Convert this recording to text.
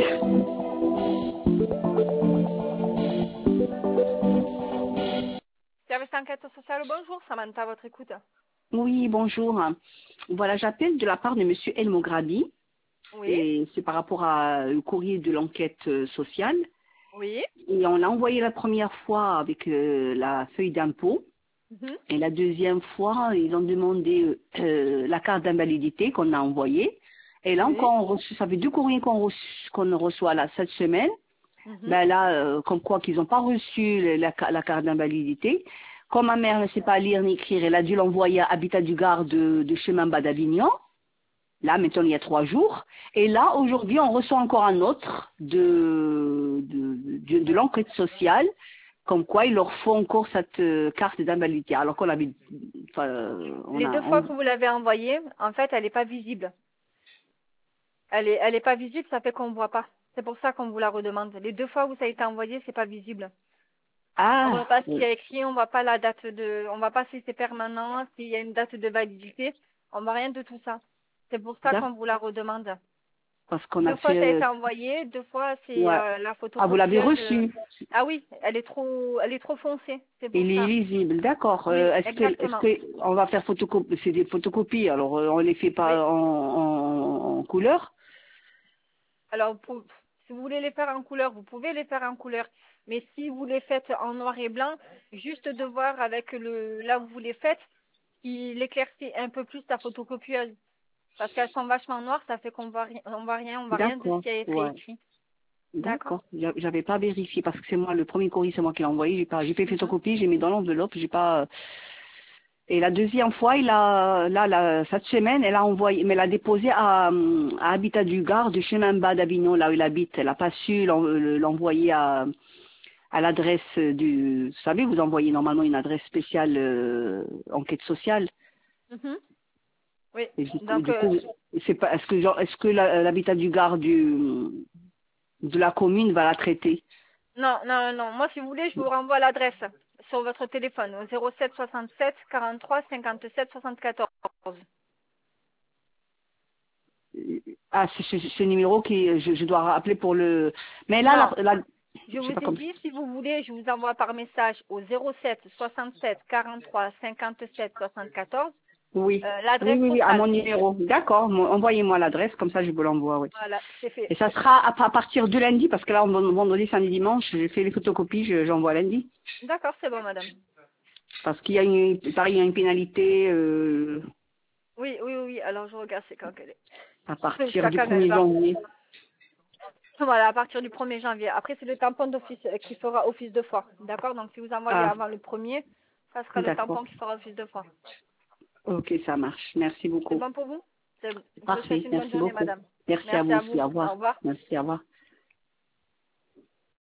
Service enquête sociale, bonjour, Samantha, à votre écoute. Oui, bonjour. Voilà, j'appelle de la part de Monsieur El Mograbi. Oui, Et c'est par rapport au courrier de l'enquête sociale. oui. Et on l'a envoyé la première fois avec la feuille d'impôt. Mhm. Et la deuxième fois, ils ont demandé la carte d'invalidité qu'on a envoyée. Et là Oui. encore, ça fait deux courriers qu'on reçoit là, cette semaine. Mhm. Ben là, comme quoi qu'ils n'ont pas reçu la carte d'invalidité. Comme ma mère ne sait pas lire ni écrire, elle a dû l'envoyer à Habitat du Gard de Chemin Bas d'Avignon. Là, maintenant, il y a 3 jours. Et là, aujourd'hui, on reçoit encore un autre de l'enquête sociale, comme quoi il leur faut encore cette carte d'invalidité. Alors qu'on avait, enfin, Les deux fois que vous l'avez envoyée, en fait, elle n'est pas visible. Elle est pas visible, ça fait qu'on ne voit pas. C'est pour ça qu'on vous la redemande. Les deux fois où ça a été envoyé, c'est pas visible. On voit ah, pas ce qu'il y a écrit, on voit pas la date on voit pas si c'est permanent, s'il y a une date de validité. On voit rien de tout ça. C'est pour ça qu'on vous la redemande. parce qu'on a Deux fois ça a fait, été envoyé, deux fois c'est ouais. la Ah, vous l'avez photocopieuse. reçu. Ah oui, elle est trop foncée, c'est pour Il est ça. illisible, d'accord. Oui, Est-ce exactement. que on va faire photocopie, c'est des photocopies, alors on les fait Oui. pas en couleur? Alors si vous voulez les faire en couleur, vous pouvez les faire en couleur. Mais si vous les faites en noir et blanc, juste de voir avec là où vous les faites, il éclaircit un peu plus la photocopieuse. Parce qu'elles sont vachement noires, ça fait qu'on voit rien, on voit rien de ce D'accord, qui a été ouais. écrit. D'accord? D'accord. J'avais pas vérifié parce que c'est moi, le premier courrier, c'est moi qui l'ai envoyé. J'ai fait Mhm. photocopie, j'ai mis dans l'enveloppe, j'ai pas. Et la deuxième fois, cette semaine, elle a envoyé, mais elle a déposé à Habitat du Gard, du chemin bas d'Avignon, là où il habite. Elle a pas su l'envoyer à l'adresse vous savez, vous envoyez normalement une adresse spéciale enquête sociale. Mhm. Oui. Et Donc, du coup, c'est pas, est-ce que l'habitat du Gard de la commune va la traiter? non, non, non. Moi, si vous voulez, je vous renvoie l'adresse sur votre téléphone au 07 67 43 57 74. Ah, c'est ce numéro qui, je dois rappeler pour le. Mais Non, là, je je sais vous pas ai comme. dit, si vous voulez, je vous envoie par message au 07 67 43 57 74 Oui, oui, l'adresse oui, oui, à mon postale. numéro. D'accord. Envoyez-moi l'adresse, comme ça je vous l'envoie, oui. Voilà, c'est fait. Et ça sera à partir de lundi, parce que là, vendredi, samedi, dimanche, j'ai fait les photocopies, j'envoie lundi. D'accord, c'est bon, madame. Parce qu'il y a pareil, il y a une pénalité Oui, oui, oui. Alors, je regarde c'est quand elle est. à partir Jusqu'à du quand elle 1er va. janvier. Voilà, à partir du 1er janvier. Après, c'est le tampon d'office qui fera office de foi. D'accord? Donc, si vous envoyez Ah, avant le 1er, ça sera le d'accord. tampon qui fera office de foi. Ok, ça marche. Merci C'est beaucoup. bon pour vous? Je vous souhaite Parfait. une bonne Merci journée, beaucoup. madame. Merci à Merci vous à aussi. vous. Au Au revoir. revoir. Merci, au revoir.